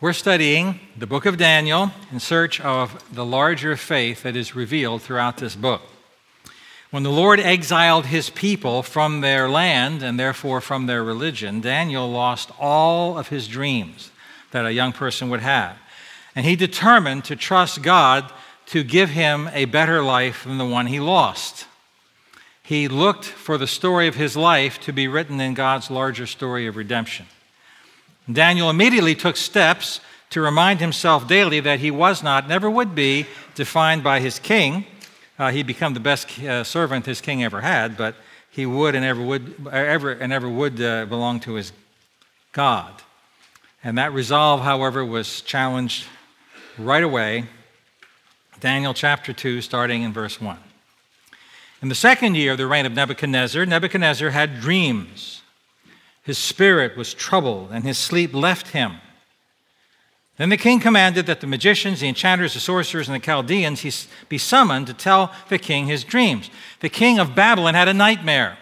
We're studying the book of Daniel in search of the larger faith that is revealed throughout this book. When the Lord exiled his people from their land and therefore from their religion, Daniel lost all of his dreams that a young person would have. And he determined to trust God to give him a better life than the one he lost. He looked for the story of his life to be written in God's larger story of redemption. Daniel immediately took steps to remind himself daily that he was not, never would be, defined by his king. He'd become the best servant his king ever had, but he would and ever would belong to his God. And that resolve, however, was challenged right away. Daniel chapter 2, starting in verse 1. In the second year of the reign of Nebuchadnezzar, Nebuchadnezzar had dreams. His spirit was troubled, and his sleep left him. Then the king commanded that the magicians, the enchanters, the sorcerers, and the Chaldeans be summoned to tell the king his dreams. The king of Babylon had a nightmare,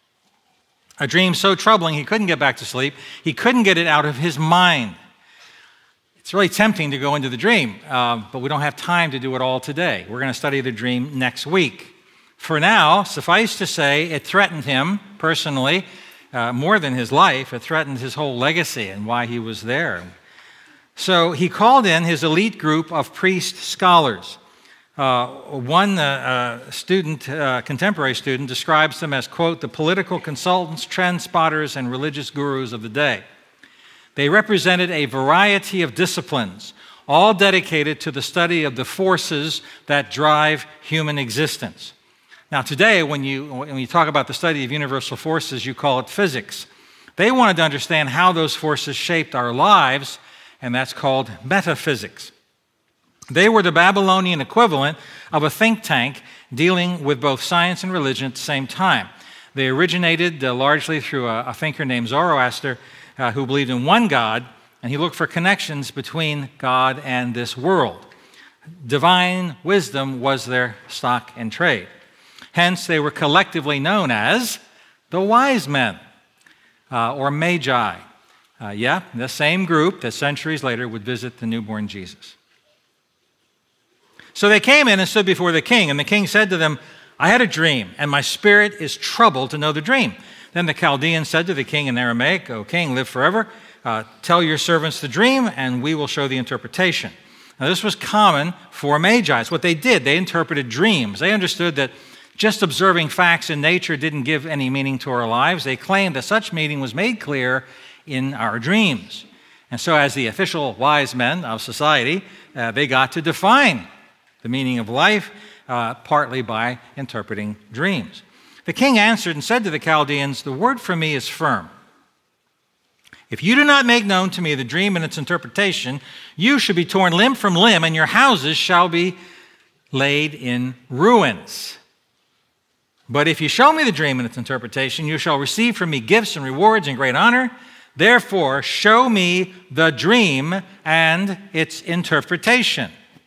a dream so troubling he couldn't get back to sleep. He couldn't get it out of his mind. It's really tempting to go into the dream, but we don't have time to do it all today. We're going to study the dream next week. For now, suffice to say, it threatened him personally, more than his life. It threatened his whole legacy and why he was there. So he called in his elite group of priest scholars. One contemporary student, describes them as, quote, the political consultants, trend spotters, and religious gurus of the day. They represented a variety of disciplines, all dedicated to the study of the forces that drive human existence. Now today, when you talk about the study of universal forces, you call it physics. They wanted to understand how those forces shaped our lives, and that's called metaphysics. They were the Babylonian equivalent of a think tank dealing with both science and religion at the same time. They originated largely through a thinker named Zoroaster, who believed in one God, and he looked for connections between God and this world. Divine wisdom was their stock and trade. Hence, they were collectively known as the wise men, or magi. The same group that centuries later would visit the newborn Jesus. So they came in and stood before the king, and the king said to them, I had a dream, and my spirit is troubled to know the dream. Then the Chaldeans said to the king in Aramaic, O king, live forever. Tell your servants the dream, and we will show the interpretation. Now, this was common for magi. What they did, they interpreted dreams. They understood that just observing facts in nature didn't give any meaning to our lives. They claimed that such meaning was made clear in our dreams. And so as the official wise men of society, they got to define the meaning of life, partly by interpreting dreams. The king answered and said to the Chaldeans, the word from me is firm. If you do not make known to me the dream and its interpretation, you should be torn limb from limb, and your houses shall be laid in ruins. But if you show me the dream and its interpretation, you shall receive from me gifts and rewards and great honor. Therefore, show me the dream and its interpretation.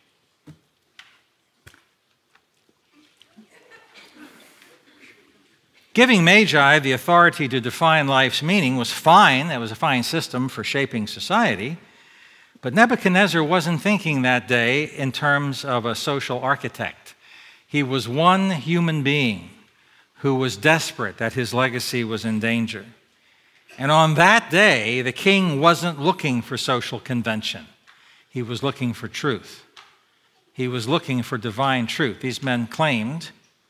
Giving magi the authority to define life's meaning was fine. That was a fine system for shaping society. But Nebuchadnezzar wasn't thinking that day in terms of a social architect. He was one human being who was desperate that his legacy was in danger. And on that day, the king wasn't looking for social convention. He was looking for truth. He was looking for divine truth. These men claimed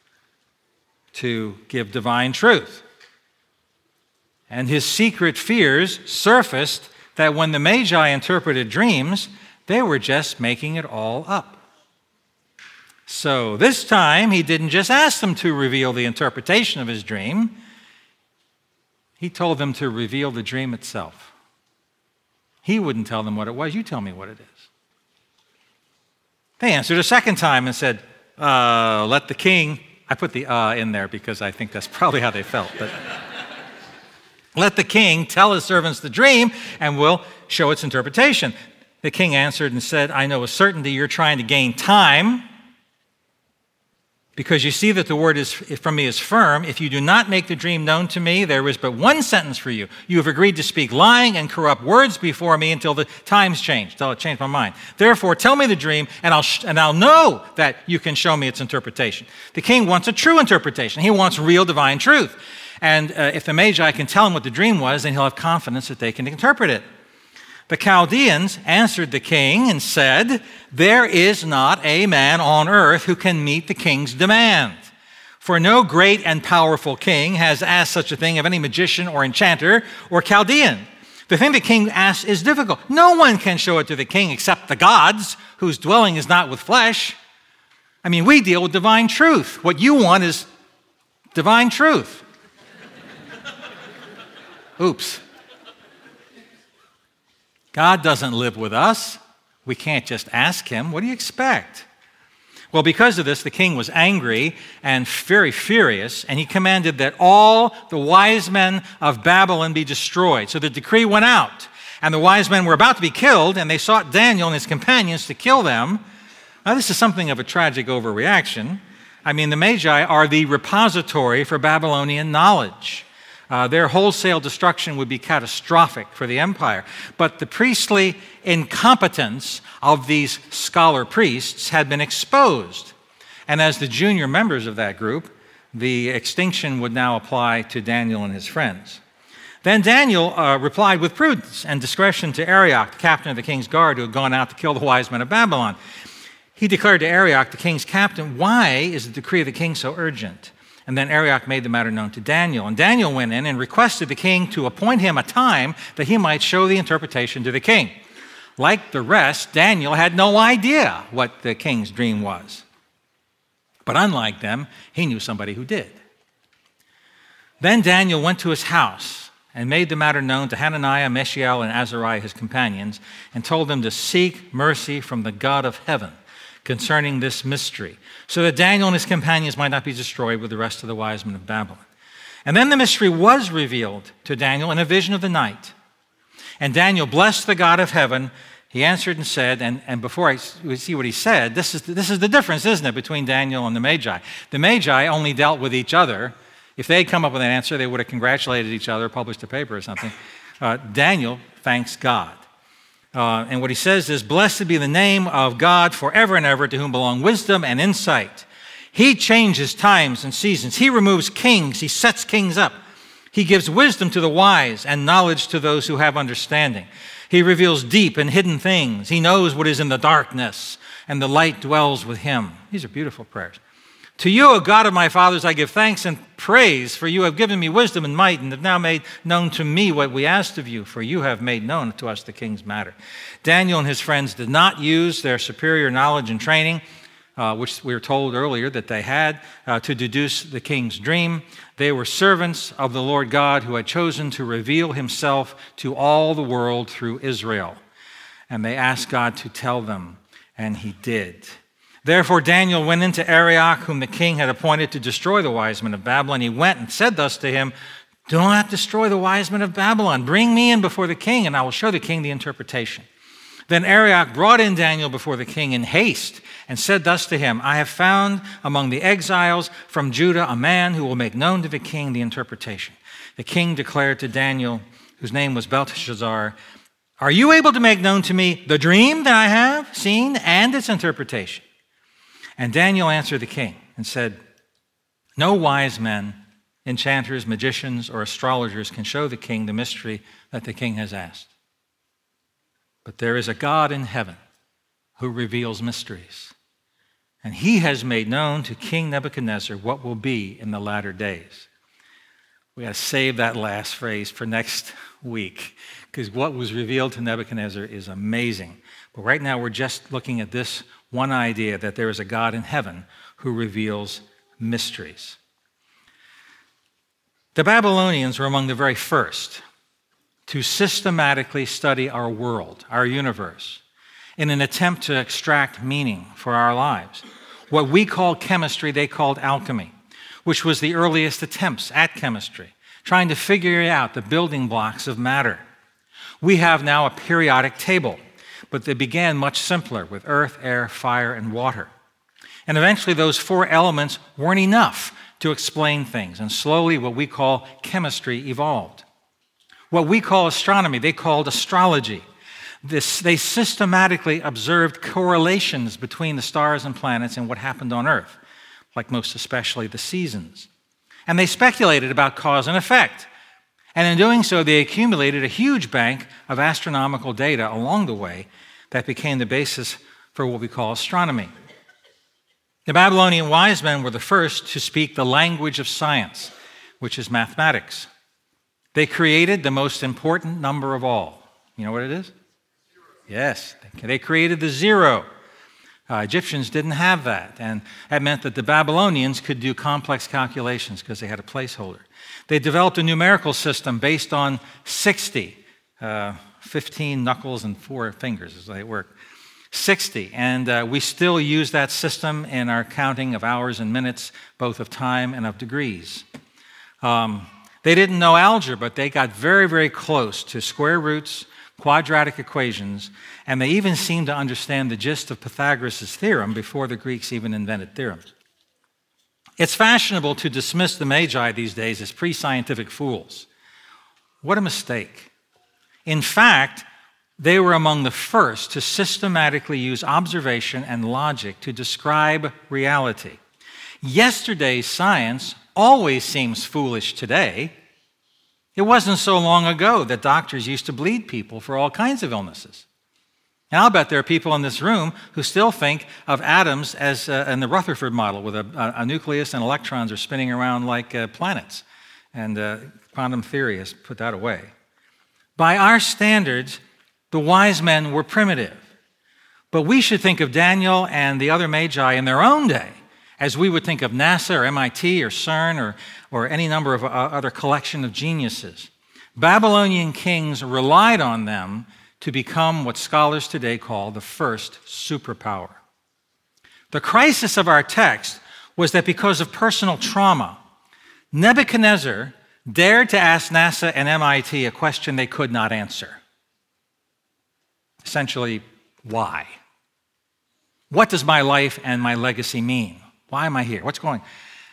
to give divine truth. And his secret fears surfaced that when the Magi interpreted dreams, they were just making it all up. So this time, he didn't just ask them to reveal the interpretation of his dream. He told them to reveal the dream itself. He wouldn't tell them what it was. You tell me what it is. They answered a second time and said, let the king, I put the in there because I think that's probably how they felt, but let the king tell his servants the dream and we'll show its interpretation. The king answered and said, I know with certainty you're trying to gain time. because you see that the word from me is firm. If you do not make the dream known to me, there is but one sentence for you. You have agreed to speak lying and corrupt words before me until the times change, until it changed my mind. Therefore, tell me the dream, and I'll know that you can show me its interpretation. The king wants a true interpretation. He wants real divine truth. And if the Magi can tell him what the dream was, then he'll have confidence that they can interpret it. The Chaldeans answered the king and said, there is not a man on earth who can meet the king's demand. For no great and powerful king has asked such a thing of any magician or enchanter or Chaldean. The thing the king asks is difficult. No one can show it to the king except the gods, whose dwelling is not with flesh. I mean, we deal with divine truth. What you want is divine truth. Oops. God doesn't live with us. We can't just ask him. What do you expect? Well, because of this, the king was angry and very furious, and he commanded that all the wise men of Babylon be destroyed. So the decree went out, and the wise men were about to be killed, and they sought Daniel and his companions to kill them. Now, this is something of a tragic overreaction. I mean, the Magi are the repository for Babylonian knowledge. Their wholesale destruction would be catastrophic for the empire. But the priestly incompetence of these scholar priests had been exposed. And as the junior members of that group, the extinction would now apply to Daniel and his friends. Then Daniel replied with prudence and discretion to Arioch, the captain of the king's guard, who had gone out to kill the wise men of Babylon. He declared to Arioch, the king's captain, why is the decree of the king so urgent? And then Arioch made the matter known to Daniel. And Daniel went in and requested the king to appoint him a time that he might show the interpretation to the king. Like the rest, Daniel had no idea what the king's dream was. But unlike them, he knew somebody who did. Then Daniel went to his house and made the matter known to Hananiah, Mishael, and Azariah, his companions, and told them to seek mercy from the God of heaven concerning this mystery, so that Daniel and his companions might not be destroyed with the rest of the wise men of Babylon. And then the mystery was revealed to Daniel in a vision of the night. And Daniel blessed the God of heaven. He answered and said, and before we see what he said, this is the difference, isn't it, between Daniel and the Magi. The Magi only dealt with each other. If they had come up with an answer, they would have congratulated each other, published a paper or something. Daniel thanks God. And what he says is, blessed be the name of God forever and ever, to whom belong wisdom and insight. He changes times and seasons. He removes kings. He sets kings up. He gives wisdom to the wise and knowledge to those who have understanding. He reveals deep and hidden things. He knows what is in the darkness, and the light dwells with him. These are beautiful prayers. To you, O God of my fathers, I give thanks and praise, for you have given me wisdom and might, and have now made known to me what we asked of you, for you have made known to us the king's matter. Daniel and his friends did not use their superior knowledge and training, which we were told earlier that they had, to deduce the king's dream. They were servants of the Lord God, who had chosen to reveal himself to all the world through Israel. And they asked God to tell them, and he did. Therefore Daniel went into Arioch, whom the king had appointed to destroy the wise men of Babylon. He went and said thus to him, do not destroy the wise men of Babylon. Bring me in before the king, and I will show the king the interpretation. Then Arioch brought in Daniel before the king in haste, and said thus to him, I have found among the exiles from Judah a man who will make known to the king the interpretation. The king declared to Daniel, whose name was Belteshazzar, are you able to make known to me the dream that I have seen and its interpretation? And Daniel answered the king and said, no wise men, enchanters, magicians, or astrologers can show the king the mystery that the king has asked. But there is a God in heaven who reveals mysteries. And he has made known to King Nebuchadnezzar what will be in the latter days. We got to save that last phrase for next week, because what was revealed to Nebuchadnezzar is amazing. But right now we're just looking at this one idea, that there is a God in heaven who reveals mysteries. The Babylonians were among the very first to systematically study our world, our universe, in an attempt to extract meaning for our lives. What we call chemistry, they called alchemy, which was the earliest attempts at chemistry, trying to figure out the building blocks of matter. We have now a periodic table, but they began much simpler with earth, air, fire, and water. And eventually those four elements weren't enough to explain things. And slowly what we call chemistry evolved. What we call astronomy, they called astrology. They systematically observed correlations between the stars and planets and what happened on Earth, like most especially the seasons. And they speculated about cause and effect. And in doing so, they accumulated a huge bank of astronomical data along the way that became the basis for what we call astronomy. The Babylonian wise men were the first to speak the language of science, which is mathematics. They created the most important number of all. You know what it is? Yes, they created the zero. Egyptians didn't have that, and that meant that the Babylonians could do complex calculations because they had a placeholder. They developed a numerical system based on 60, 15 knuckles and 4 fingers as they work. 60, and we still use that system in our counting of hours and minutes, both of time and of degrees. They didn't know algebra, but they got very, very close to square roots, quadratic equations, and they even seemed to understand the gist of Pythagoras' theorem before the Greeks even invented theorems. It's fashionable to dismiss the Magi these days as pre-scientific fools. What a mistake. In fact, they were among the first to systematically use observation and logic to describe reality. Yesterday's science always seems foolish today. It wasn't so long ago that doctors used to bleed people for all kinds of illnesses. And I'll bet there are people in this room who still think of atoms as in the Rutherford model, with a nucleus and electrons are spinning around like planets. And quantum theory has put that away. By our standards, the wise men were primitive. But we should think of Daniel and the other Magi in their own day, as we would think of NASA or MIT or CERN or any number of other collection of geniuses. Babylonian kings relied on them to become what scholars today call the first superpower. The crisis of our text was that because of personal trauma, Nebuchadnezzar dared to ask NASA and MIT a question they could not answer. Essentially, why? What does my life and my legacy mean? Why am I here? What's going on?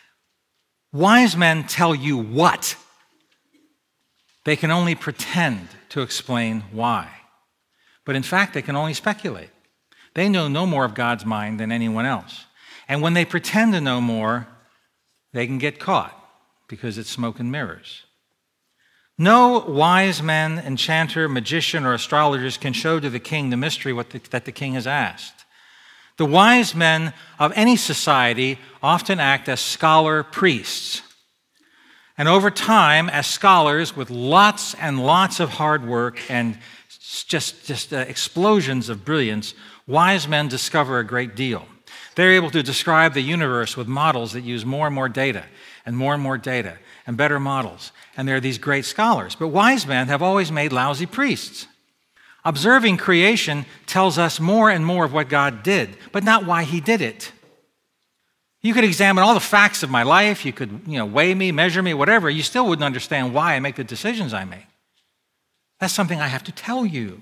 Wise men tell you what. They can only pretend to explain why. But in fact, they can only speculate. They know no more of God's mind than anyone else. And when they pretend to know more, they can get caught because it's smoke and mirrors. No wise man, enchanter, magician, or astrologers can show to the king the mystery that the king has asked. The wise men of any society often act as scholar priests. And over time, as scholars with lots and lots of hard work and just explosions of brilliance, wise men discover a great deal. They're able to describe the universe with models that use more and more data and more data and better models. And they're these great scholars. But wise men have always made lousy priests. Observing creation tells us more and more of what God did, but not why he did it. You could examine all the facts of my life, you could weigh me, measure me, whatever, you still wouldn't understand why I make the decisions I make. That's something I have to tell you.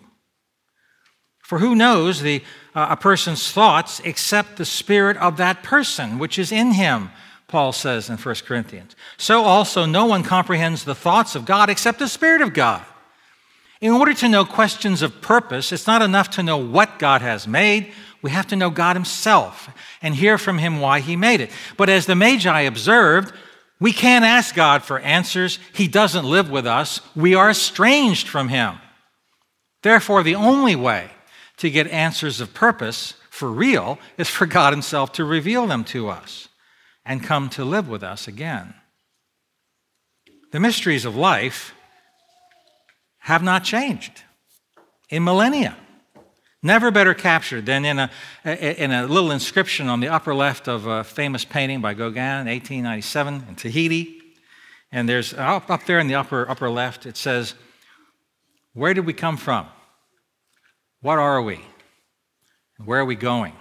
For who knows a person's thoughts except the spirit of that person, which is in him, Paul says in 1 Corinthians. So also no one comprehends the thoughts of God except the Spirit of God. In order to know questions of purpose, it's not enough to know what God has made. We have to know God himself and hear from him why he made it. But as the Magi observed, we can't ask God for answers. He doesn't live with us. We are estranged from him. Therefore, the only way to get answers of purpose for real is for God himself to reveal them to us and come to live with us again. The mysteries of life have not changed in millennia. Never better captured than in a little inscription on the upper left of a famous painting by Gauguin in 1897 in Tahiti. And there's up there in the upper left, it says, "Where did we come from? What are we? Where are we going?"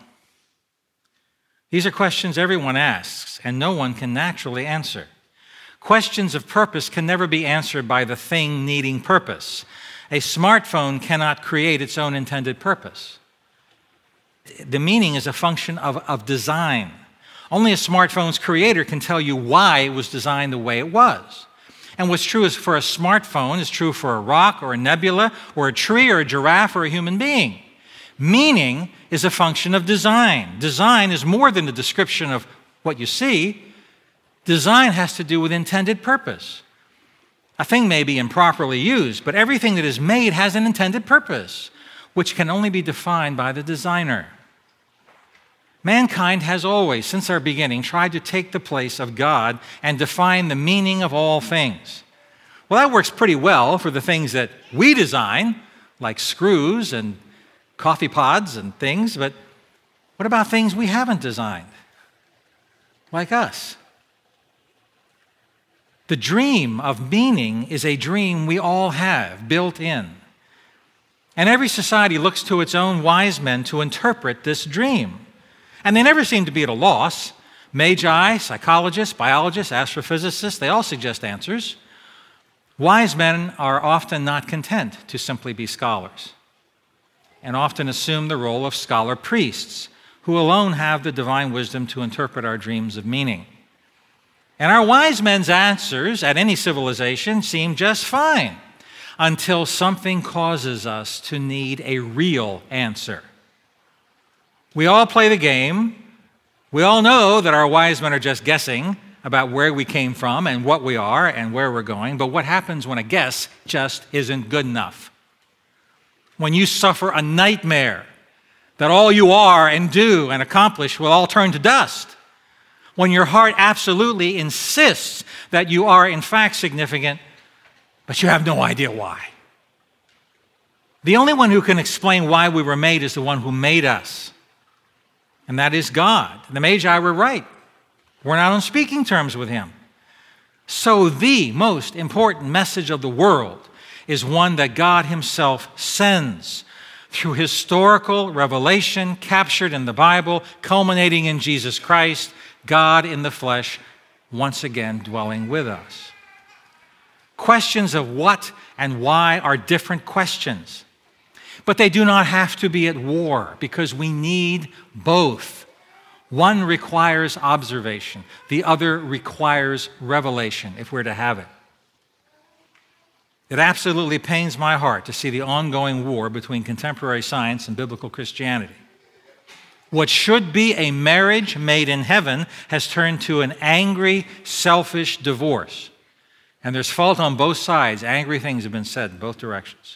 These are questions everyone asks, and no one can naturally answer. Questions of purpose can never be answered by the thing needing purpose. A smartphone cannot create its own intended purpose. The meaning is a function of design. Only a smartphone's creator can tell you why it was designed the way it was. And what's true is for a smartphone is true for a rock or a nebula or a tree or a giraffe or a human being. Meaning is a function of design. Design is more than the description of what you see. Design has to do with intended purpose. A thing may be improperly used, but everything that is made has an intended purpose, which can only be defined by the designer. Mankind has always, since our beginning, tried to take the place of God and define the meaning of all things. Well, that works pretty well for the things that we design, like screws and coffee pods and things, but what about things we haven't designed, like us? The dream of meaning is a dream we all have built in. And every society looks to its own wise men to interpret this dream. And they never seem to be at a loss. Magi, psychologists, biologists, astrophysicists, they all suggest answers. Wise men are often not content to simply be scholars, and often assume the role of scholar priests, who alone have the divine wisdom to interpret our dreams of meaning. And our wise men's answers at any civilization seem just fine until something causes us to need a real answer. We all play the game. We all know that our wise men are just guessing about where we came from and what we are and where we're going. But what happens when a guess just isn't good enough? When you suffer a nightmare that all you are and do and accomplish will all turn to dust. When your heart absolutely insists that you are in fact significant, but you have no idea why. The only one who can explain why we were made is the one who made us, and that is God. The Magi were right. We're not on speaking terms with him. So the most important message of the world is one that God himself sends through historical revelation captured in the Bible, culminating in Jesus Christ, God in the flesh, once again dwelling with us. Questions of what and why are different questions, but they do not have to be at war because we need both. One requires observation, the other requires revelation if we're to have it. It absolutely pains my heart to see the ongoing war between contemporary science and biblical Christianity. What should be a marriage made in heaven has turned to an angry, selfish divorce. And there's fault on both sides. Angry things have been said in both directions.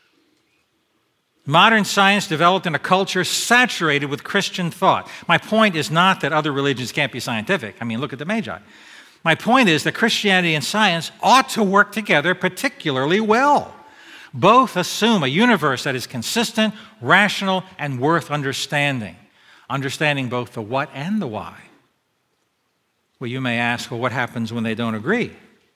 Modern science developed in a culture saturated with Christian thought. My point is not that other religions can't be scientific. I mean, look at the Magi. My point is that Christianity and science ought to work together particularly well. Both assume a universe that is consistent, rational, and worth understanding. Understanding both the what and the why. Well, you may ask, well, what happens when they don't agree?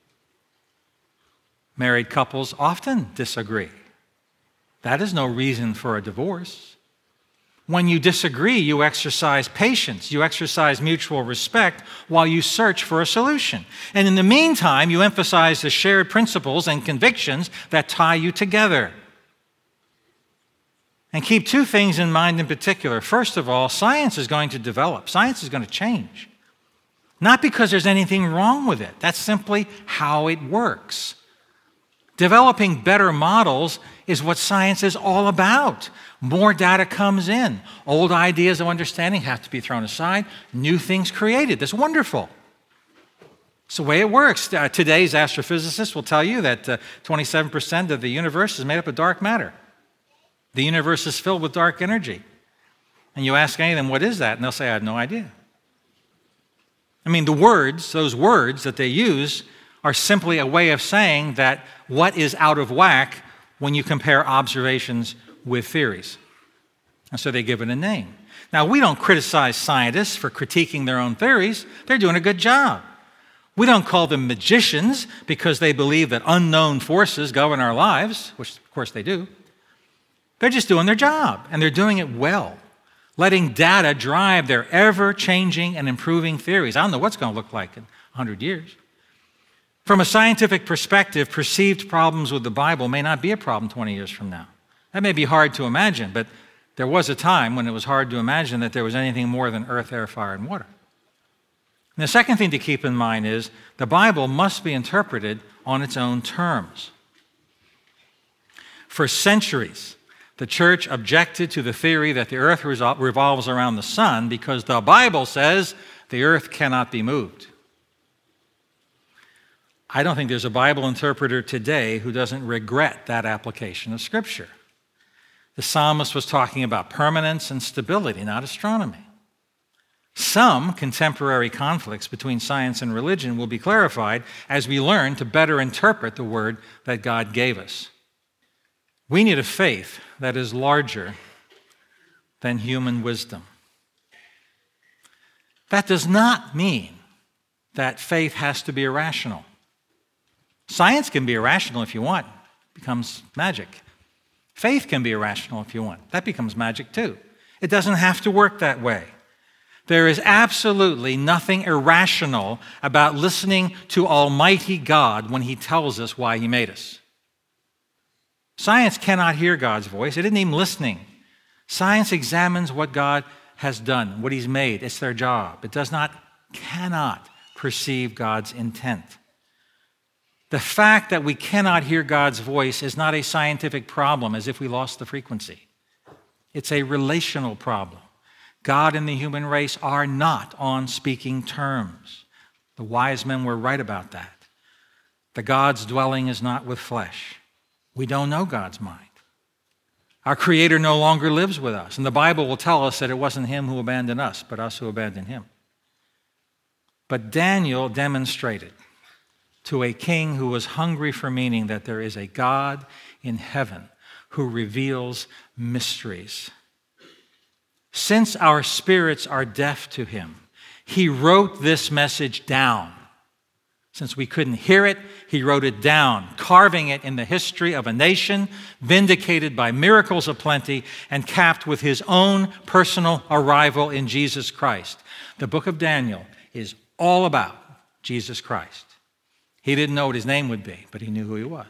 Married couples often disagree. That is no reason for a divorce. When you disagree, you exercise patience, you exercise mutual respect while you search for a solution. And in the meantime, you emphasize the shared principles and convictions that tie you together. And keep two things in mind in particular. First of all, science is going to develop. Science is going to change. Not because there's anything wrong with it. That's simply how it works. Developing better models is what science is all about. More data comes in. Old ideas of understanding have to be thrown aside. New things created. That's wonderful. It's the way it works. Today's astrophysicists will tell you that 27% of the universe is made up of dark matter. The universe is filled with dark energy. And you ask any of them, what is that? And they'll say, I have no idea. I mean, those words that they use are simply a way of saying that what is out of whack when you compare observations with theories. And so they give it a name. Now, we don't criticize scientists for critiquing their own theories. They're doing a good job. We don't call them magicians because they believe that unknown forces govern our lives, which of course they do. They're just doing their job, and they're doing it well, letting data drive their ever-changing and improving theories. I don't know what's going to look like in 100 years. From a scientific perspective, perceived problems with the Bible may not be a problem 20 years from now. That may be hard to imagine, but there was a time when it was hard to imagine that there was anything more than earth, air, fire, and water. And the second thing to keep in mind is the Bible must be interpreted on its own terms. For centuries, the church objected to the theory that the earth revolves around the sun because the Bible says the earth cannot be moved. I don't think there's a Bible interpreter today who doesn't regret that application of Scripture. The psalmist was talking about permanence and stability, not astronomy. Some contemporary conflicts between science and religion will be clarified as we learn to better interpret the word that God gave us. We need a faith that is larger than human wisdom. That does not mean that faith has to be irrational. Science can be irrational if you want. It becomes magic. Faith can be irrational if you want. That becomes magic too. It doesn't have to work that way. There is absolutely nothing irrational about listening to Almighty God when He tells us why He made us. Science cannot hear God's voice. It isn't even listening. Science examines what God has done, what He's made. It's their job. It cannot perceive God's intent. The fact that we cannot hear God's voice is not a scientific problem, as if we lost the frequency. It's a relational problem. God and the human race are not on speaking terms. The wise men were right about that. The God's dwelling is not with flesh. We don't know God's mind. Our Creator no longer lives with us, and the Bible will tell us that it wasn't Him who abandoned us, but us who abandoned Him. But Daniel demonstrated to a king who was hungry for meaning that there is a God in heaven who reveals mysteries. Since our spirits are deaf to Him, He wrote this message down. Since we couldn't hear it, He wrote it down, carving it in the history of a nation, vindicated by miracles of plenty, and capped with His own personal arrival in Jesus Christ. The book of Daniel is all about Jesus Christ. He didn't know what His name would be, but He knew who He was.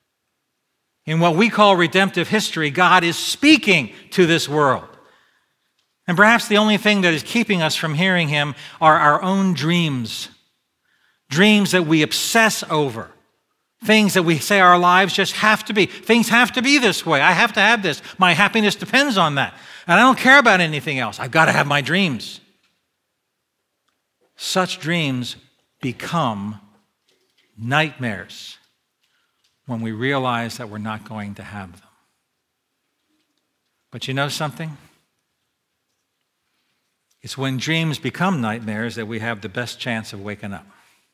In what we call redemptive history, God is speaking to this world. And perhaps the only thing that is keeping us from hearing Him are our own dreams. Dreams that we obsess over. Things that we say our lives just have to be. Things have to be this way. I have to have this. My happiness depends on that. And I don't care about anything else. I've got to have my dreams. Such dreams become nightmares when we realize that we're not going to have them. But you know something? It's when dreams become nightmares that we have the best chance of waking up.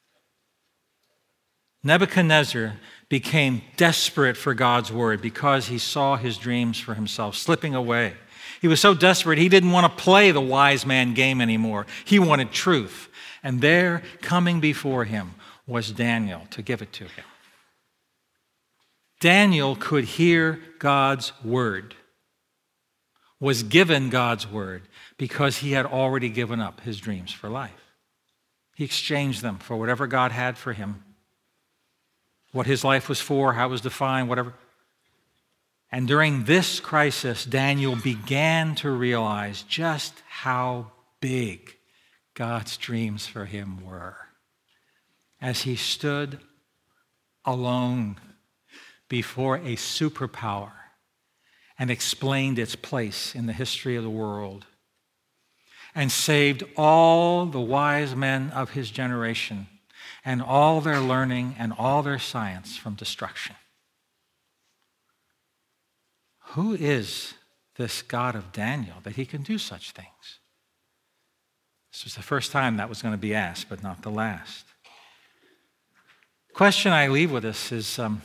Nebuchadnezzar became desperate for God's word because he saw his dreams for himself slipping away. He was so desperate he didn't want to play the wise man game anymore. He wanted truth. And there, coming before him, was Daniel to give it to him. Daniel could hear God's word, was given God's word, because he had already given up his dreams for life. He exchanged them for whatever God had for him, what his life was for, how it was defined, whatever. And during this crisis, Daniel began to realize just how big God's dreams for him were. As he stood alone before a superpower and explained its place in the history of the world and saved all the wise men of his generation and all their learning and all their science from destruction. Who is this God of Daniel that he can do such things? This was the first time that was going to be asked, but not the last. The question I leave with us is, am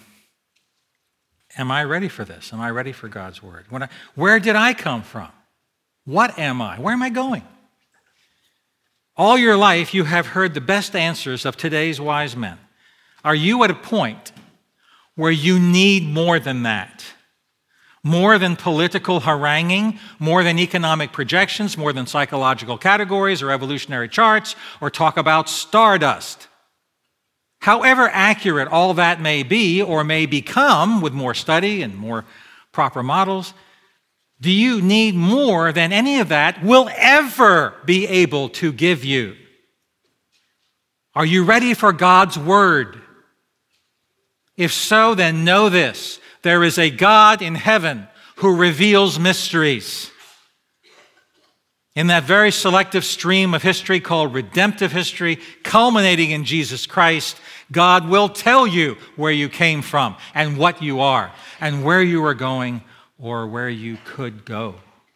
I ready for this? Am I ready for God's word? Where did I come from? What am I? Where am I going? All your life, you have heard the best answers of today's wise men. Are you at a point where you need more than that? More than political haranguing, more than economic projections, more than psychological categories or evolutionary charts, or talk about stardust? However accurate all that may be or may become with more study and more proper models, do you need more than any of that will ever be able to give you? Are you ready for God's word? If so, then know this: there is a God in heaven who reveals mysteries. In that very selective stream of history called redemptive history, culminating in Jesus Christ, God will tell you where you came from and what you are and where you are going or where you could go.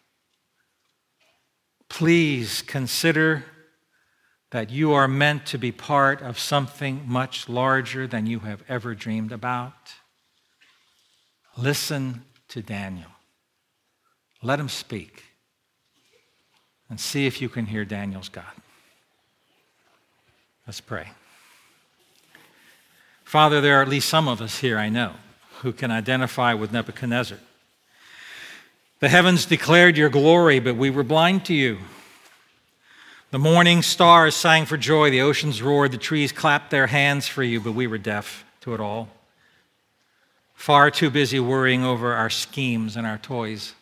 Please consider that you are meant to be part of something much larger than you have ever dreamed about. Listen to Daniel. Let him speak. And see if you can hear Daniel's God. Let's pray. Father, there are at least some of us here, I know, who can identify with Nebuchadnezzar. The heavens declared your glory, but we were blind to you. The morning stars sang for joy, the oceans roared, the trees clapped their hands for you, but we were deaf to it all. Far too busy worrying over our schemes and our toys.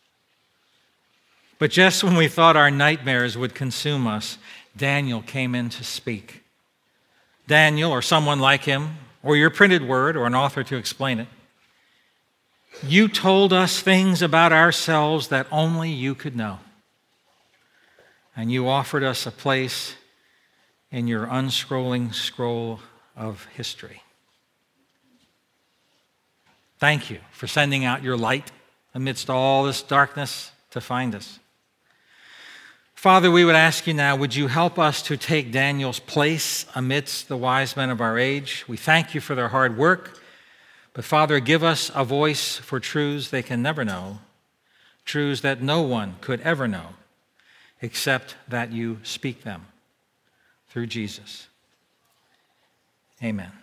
But just when we thought our nightmares would consume us, Daniel came in to speak. Daniel, or someone like him, or your printed word, or an author to explain it. You told us things about ourselves that only you could know. And you offered us a place in your unscrolling scroll of history. Thank you for sending out your light amidst all this darkness to find us. Father, we would ask you now, would you help us to take Daniel's place amidst the wise men of our age? We thank you for their hard work, but Father, give us a voice for truths they can never know, truths that no one could ever know, except that you speak them through Jesus. Amen.